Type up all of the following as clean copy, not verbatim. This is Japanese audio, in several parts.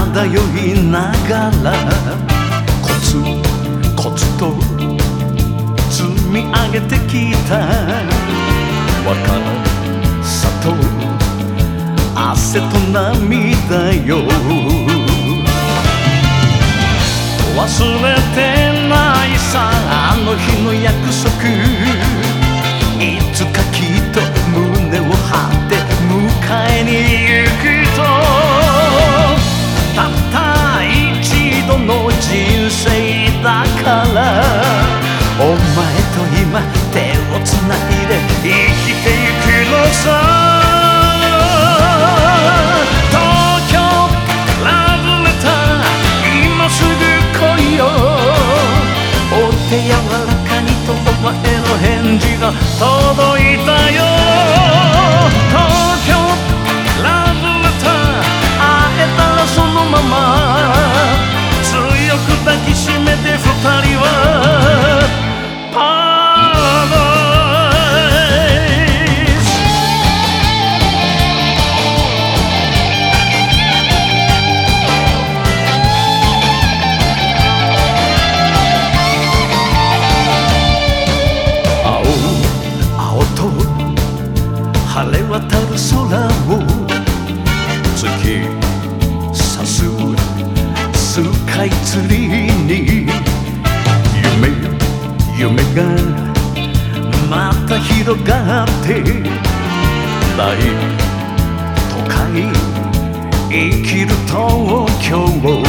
漂いながらコツコツと積み上げてきた若さと汗と涙よ忘れてないさあの日の約束いつかきっと胸を張って迎えに行くとたった一度の人生だからお前と今手をつないで生きてゆくのさ東京ラブレター今すぐ来いよお手柔らかにとお前の返事が届いたよ東京ラブレター会えたらそのまま強く抱きしめて二人はパラダイス青と晴れ渡る空を突き刺すスカイツリーに夢がまた広がって大都会生きる東京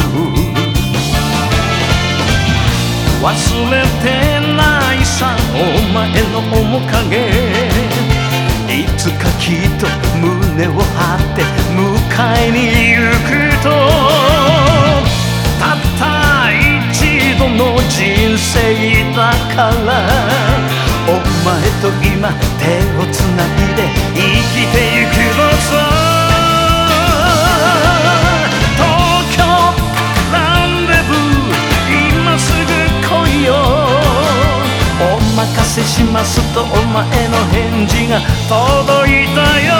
忘れてないさお前の面影いつかきっと胸を張って迎えに行くとたった一度の人生だからお前と今手をつないで生きてゆくのさ東京ランデブー今すぐ来いよお任せしますとお前の返事が届いたよ